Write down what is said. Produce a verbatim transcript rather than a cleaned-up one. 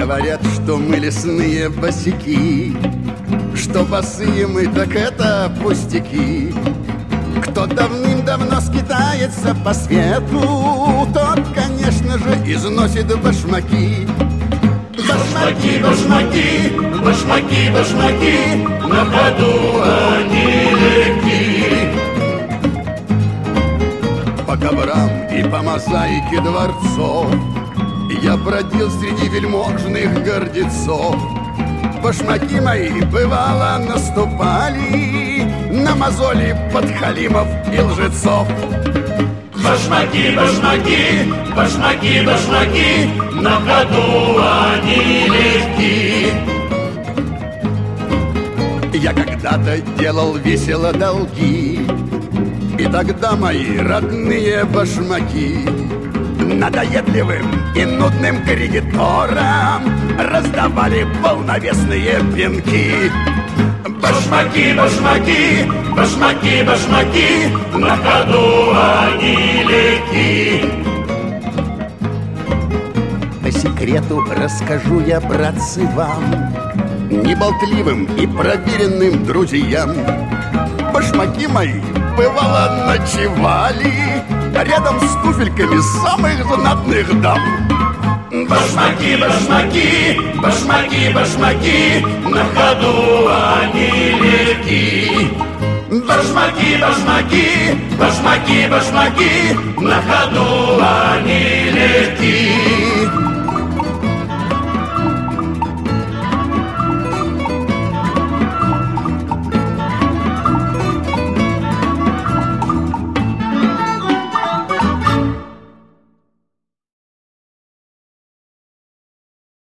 Говорят, что мы лесные босяки, что босые мы, так это пустяки. Кто давным-давно скитается по свету, тот, конечно же, износит башмаки. Башмаки, башмаки, башмаки, башмаки, на ходу они легки. По коврам и по мозаике дворцов я бродил среди вельможных гордецов. Башмаки мои, бывало, наступали на мозоли подхалимов и лжецов. Башмаки, башмаки, башмаки, башмаки, на ходу они легки. Я когда-то делал весело долги, и тогда мои родные башмаки надоедливым и нудным кредиторам раздавали полновесные пинки. Башмаки, башмаки, башмаки, башмаки, на ходу они легки. По секрету расскажу я, братцы, вам, неболтливым и проверенным друзьям. Башмаки мои, бывало, ночевали рядом с туфельками самых знатных дам. Башмаки, башмаки, башмаки, башмаки, на ходу они легки. Башмаки, башмаки, башмаки, башмаки, на ходу они легки.